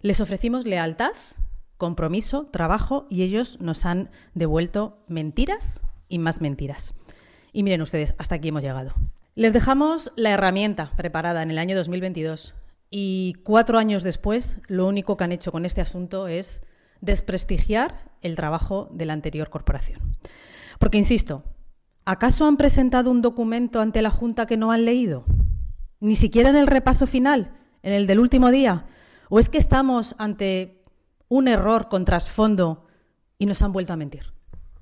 Les ofrecimos lealtad, compromiso, trabajo y ellos nos han devuelto mentiras y más mentiras. Y miren ustedes, hasta aquí hemos llegado. Les dejamos la herramienta preparada en el año 2022 y 4 años después lo único que han hecho con este asunto es desprestigiar el trabajo de la anterior corporación. Porque, insisto, ¿acaso han presentado un documento ante la Junta que no han leído? ¿Ni siquiera en el repaso final, en el del último día? ¿O es que estamos ante un error con trasfondo y nos han vuelto a mentir?